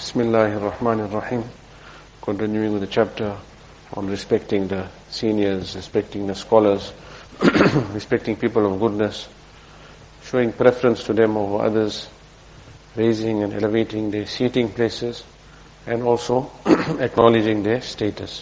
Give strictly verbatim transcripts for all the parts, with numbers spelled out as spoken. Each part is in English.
Bismillahir Rahmanir Rahim. Continuing with the chapter on respecting the seniors, respecting the scholars, respecting people of goodness, showing preference to them over others, raising and elevating their seating places, and also acknowledging their status.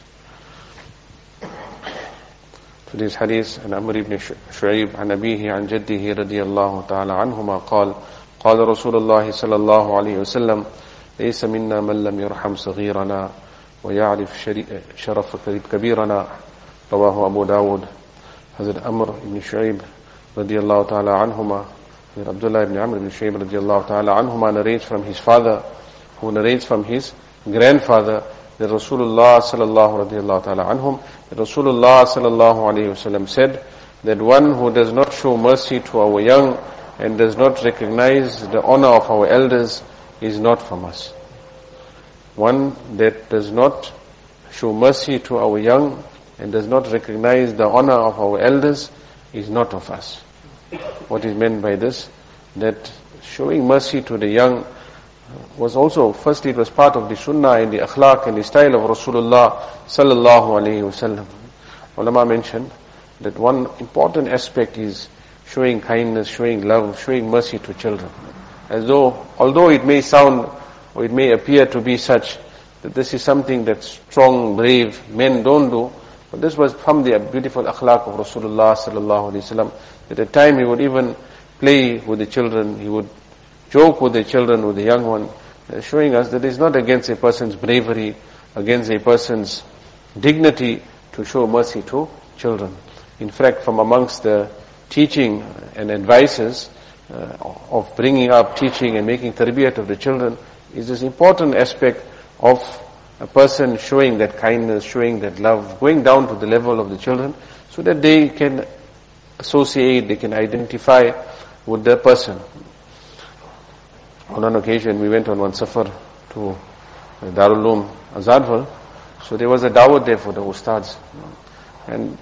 Today's hadith, an Amr ibn Shu'ayb, an abihi, an jaddihi radiyallahu ta'ala anhuma, قال قال رسول الله صلى الله عليه وسلم ليس منا من لم يرحم صغيرنا ويعرف شرف كبيرنا. رواه Abu Dawud. Hazrat Amr ibn Shu'ayb radiyallahu ta'ala anhuma, Abdullah ibn Amr ibn Shu'ayb radiyallahu ta'ala anhuma narrates from his father, who narrates from his grandfather, that Rasulullah sallallahu radiyallahu ta'ala anhum, that Rasulullah sallallahu alayhi wasallam said that one who does not show mercy to our young and does not recognize the honor of our elders is not from us. One that does not show mercy to our young and does not recognize the honor of our elders is not of us. What is meant by this? That showing mercy to the young was also, firstly it was part of the sunnah and the akhlaq and the style of Rasulullah sallallahu alayhi wasallam. Ulama mentioned that one important aspect is showing kindness, showing love, showing mercy to children. As though, although it may sound or it may appear to be such that this is something that strong, brave men don't do, but this was from the beautiful akhlaq of Rasulullah sallallahu alaihi wasallam. At a time he would even play with the children, he would joke with the children, with the young one, showing us that it is not against a person's bravery, against a person's dignity to show mercy to children. In fact, from amongst the teaching and advices uh, of bringing up, teaching and making tarbiyat of the children is this important aspect of a person showing that kindness, showing that love, going down to the level of the children so that they can associate, they can identify with the person. On an occasion we went on one safar to Darul Uloom Azadwal, so there was a dawat there for the ustads, and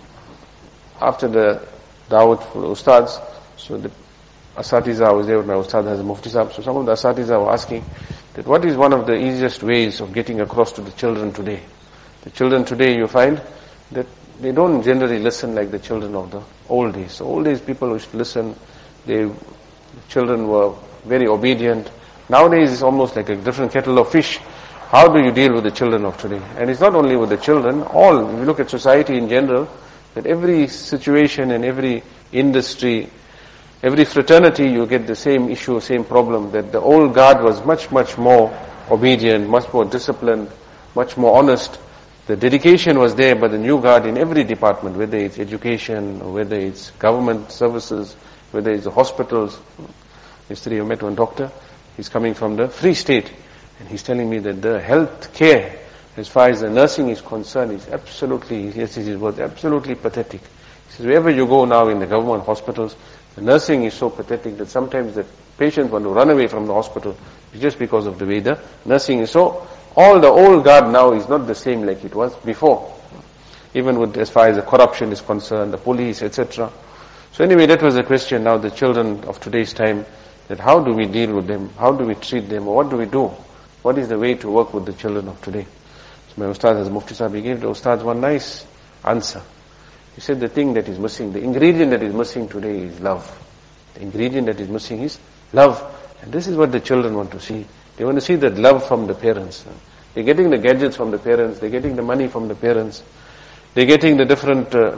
after the dawat for the ustads, so the asatiza was there with my ustad as a mufti sahab, so some of the asatiza were asking that what is one of the easiest ways of getting across to the children today. The children today, you find that they don't generally listen like the children of the old days. So old days people used to listen, they, the children were very obedient. Nowadays it's almost like a different kettle of fish. How do you deal with the children of today? And it's not only with the children, all, if you look at society in general, that every situation and every industry, every fraternity, you get the same issue, same problem, that the old guard was much, much more obedient, much more disciplined, much more honest. The dedication was there, but the new guard in every department, whether it's education, or whether it's government services, whether it's the hospitals. Yesterday I met one doctor, he's coming from the Free State, and he's telling me that the health care, as far as the nursing is concerned, is absolutely, yes, it was absolutely pathetic. He says, wherever you go now in the government hospitals, the nursing is so pathetic that sometimes the patients want to run away from the hospital just because of the way the nursing is. So, all the old guard now is not the same like it was before. Even with, as far as the corruption is concerned, the police, et cetera. So anyway, that was the question now, the children of today's time, that how do we deal with them? How do we treat them? Or what do we do? What is the way to work with the children of today? So my ustad, as Mufti Sahib, he gave the ustad one nice answer. He said the thing that is missing, the ingredient that is missing today is love. The ingredient that is missing is love. And this is what the children want to see. They want to see that love from the parents. They're getting the gadgets from the parents, they're getting the money from the parents, they're getting the different uh,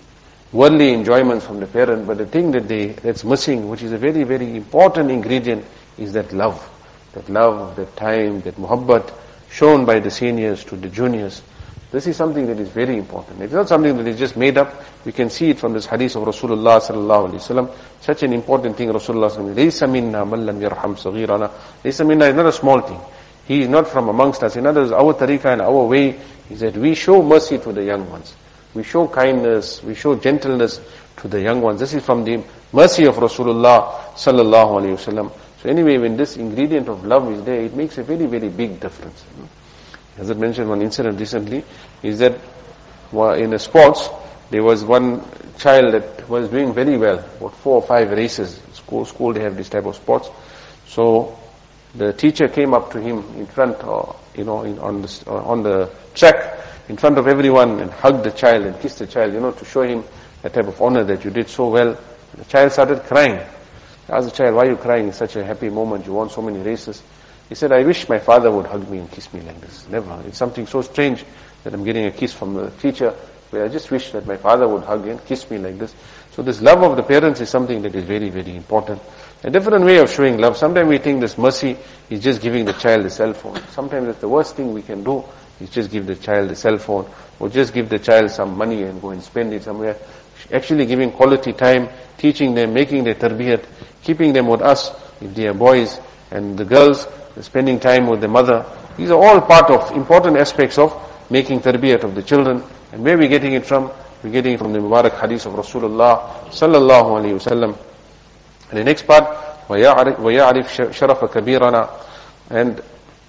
worldly enjoyments from the parent, but the thing that they that's missing, which is a very, very important ingredient, is that love. That love, that time, that muhabbat shown by the seniors to the juniors. This is something that is very important. It's not something that is just made up. We can see it from this hadith of Rasulullah sallallahu alaihi wasallam. Such an important thing Rasulullah sallallahu alaihi wasallam. Laysa minna man lam yarham saghirana. Laysa minna is not a small thing. He is not from amongst us. In other words, our tariqah and our way is that we show mercy to the young ones. We show kindness, we show gentleness to the young ones. This is from the mercy of Rasulullah sallallahu alaihi wasallam. So anyway, when this ingredient of love is there, it makes a very, very big difference. As I mentioned, one incident recently is that in the sports, there was one child that was doing very well, about four or five races. School, school they have this type of sports. So the teacher came up to him in front, or you know, in, on the on the track, in front of everyone, and hugged the child and kissed the child, you know, to show him the type of honor that you did so well. The child started crying. I asked the child, why are you crying? It's such a happy moment. You won so many races. He said, I wish my father would hug me and kiss me like this. Never. It's something so strange that I'm getting a kiss from the teacher, where I just wish that my father would hug and kiss me like this. So this love of the parents is something that is very, very important. A different way of showing love. Sometimes we think this mercy is just giving the child a cell phone. Sometimes that's the worst thing we can do, is just give the child a cell phone, or just give the child some money and go and spend it somewhere. Actually giving quality time, teaching them, making their tarbiyat, keeping them with us, if they are boys, and the girls, spending time with the mother. These are all part of important aspects of making tarbiyat of the children. And where are we getting it from? We're getting it from the Mubarak hadith of Rasulullah sallallahu alayhi wa sallam. And the next part, وَيَعْرِفْ شَرَفَ كَبِيرَنَا. And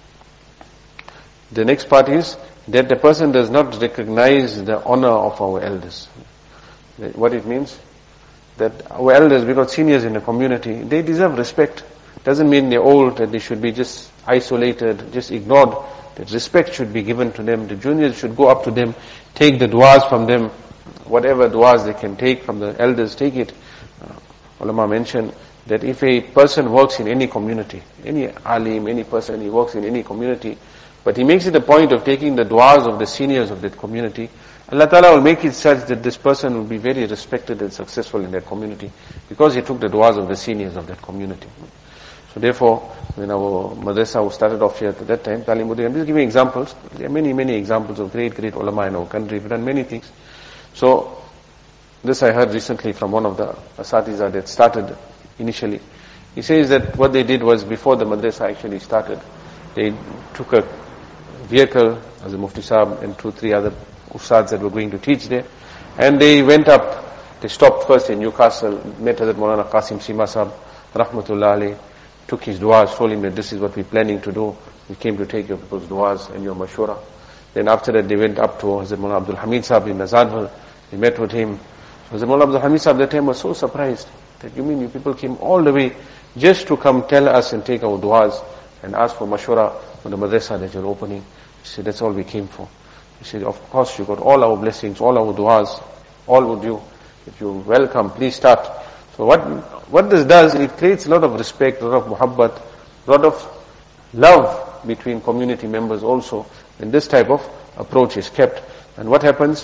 the next part is that the person does not recognize the honor of our elders. What it means? That our elders, we got seniors in the community, they deserve respect. Doesn't mean they're old, that they should be just isolated, just ignored. That respect should be given to them. The juniors should go up to them, take the du'as from them. Whatever du'as they can take from the elders, take it. Uh, ulama mentioned that if a person works in any community, any alim, any person, he works in any community, but he makes it a point of taking the du'as of the seniors of that community, Allah Ta'ala will make it such that this person will be very respected and successful in that community, because he took the du'as of the seniors of that community. So therefore, when our madrasa started off here at that time, Talim Uddin, I'm just giving examples. There are many, many examples of great, great ulama in our country. We've done many things. So, this I heard recently from one of the asatiza that started initially. He says that what they did was, before the madrasa actually started, they took a vehicle, as a Mufti Sahib and two, three other ustads that were going to teach there, and they went up, they stopped first in Newcastle, met Hazrat Maulana Qasim Sima Sahib, Rahmatullah alayhi, took his du'as, told him that this is what we're planning to do. We came to take your people's du'as and your mashura. Then after that they went up to Hazrat Maulana Abdul Hamid Sahib in Azadwal. They met with him. Hazrat Maulana Abdul Hamid Sahib that time was so surprised that, you mean you people came all the way just to come tell us and take our du'as and ask for mashura for the madrasa that you're opening? He said, that's all we came for. He said, of course you got all our blessings, all our du'as, all with you. If you're welcome, please start. So what what this does, it creates a lot of respect, a lot of muhabbat, a lot of love between community members also, and this type of approach is kept. And what happens,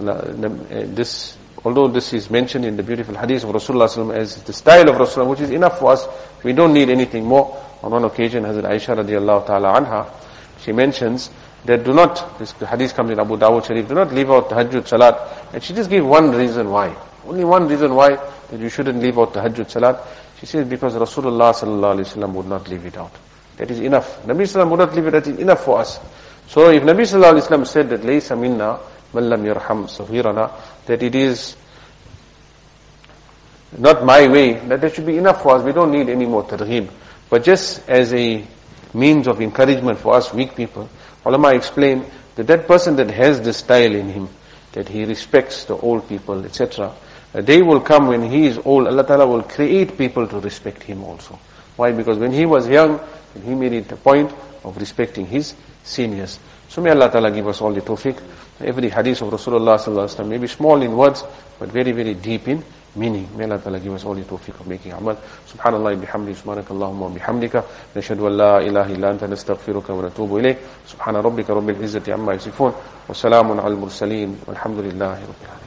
this, although this is mentioned in the beautiful hadith of Rasulullah sallallahu alaihi wasallam as the style of Rasulullah, which is enough for us, we don't need anything more. On one occasion, Hazrat Aisha radiallahu ta'ala anha, she mentions that do not, this hadith comes in Abu Dawud Sharif, do not leave out tahajjud salat. And she just gave one reason why. Only one reason why that you shouldn't leave out tahajjud salat. She says, because Rasulullah sallallahu alaihi wasallam would not leave it out. That is enough. Nabi sallallahu alaihi wasallam would not leave it, that is enough for us. So if Nabi sallallahu alaihi wasallam said that laysa minna man lam yarham saghirana, that it is not my way, that that should be enough for us. We don't need any more targhib. But just as a means of encouragement for us weak people, ulama explain that that person that has this style in him, that he respects the old people, et cetera, a day will come when he is old, Allah Ta'ala will create people to respect him also. Why? Because when he was young, he made it a point of respecting his seniors. So may Allah Ta'ala give us all the tawfiq. Every hadith of Rasulullah sallallahu alaihi wasallam may be small in words, but very, very deep in meaning. May Allah Ta'ala give us all the tawfiq of making amal. Subhanallah bihamdi, subhanakallahumma wa bihamdika, nashhadu an la ilaha illa anta nastaghfiruka wa natubu ilayk. Subhana rabbika rabbil izzati amma yasifun, wa salamun al mursaleen, walhamdulillahi rabbil alamin.